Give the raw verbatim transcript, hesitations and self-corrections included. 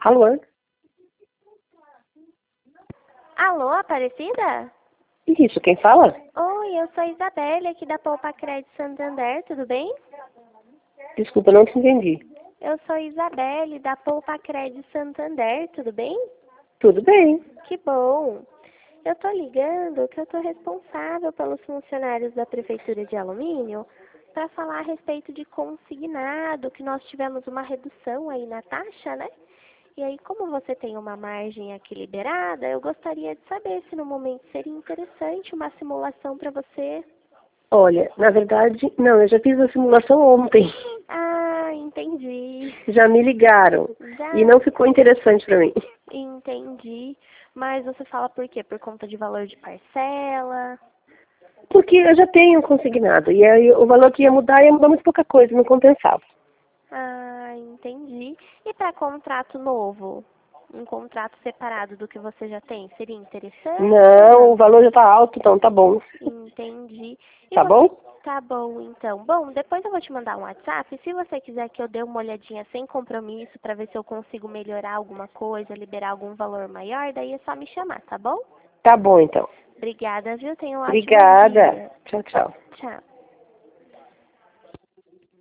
Alô? Alô, Aparecida? Isso, quem fala? Oi, eu sou a Isabelle, aqui da Poupa Crédito Santander, tudo bem? Desculpa, não te entendi. Eu sou a Isabelle, da Poupa Crédito Santander, tudo bem? Tudo bem. Que bom! Eu tô ligando que eu tô responsável pelos funcionários da Prefeitura de Alumínio para falar a respeito de consignado, que nós tivemos uma redução aí na taxa, né? E aí, como você tem uma margem aqui liberada, eu gostaria de saber se no momento seria interessante uma simulação para você. Olha, na verdade, não, eu já fiz a simulação ontem. Ah, entendi. Já me ligaram. Já E não ficou interessante para mim. entendi. Mas você fala por quê? Por conta de valor de parcela? Porque eu já tenho consignado. E aí o valor que ia mudar ia mudar muito pouca coisa, não compensava. Ah, entendi. E para contrato novo? Um contrato separado do que você já tem? Seria interessante ou Não, o não? valor já tá alto, então tá bom. Entendi. E Tá você... bom? Tá bom, então. Bom, depois eu vou te mandar um WhatsApp. Se você quiser que eu dê uma olhadinha sem compromisso para ver se eu consigo melhorar alguma coisa, liberar algum valor maior, daí é só me chamar, tá bom? Tá bom, então. Obrigada, viu? Tenha um ótimo Obrigada. dia. Tchau, tchau. Tchau.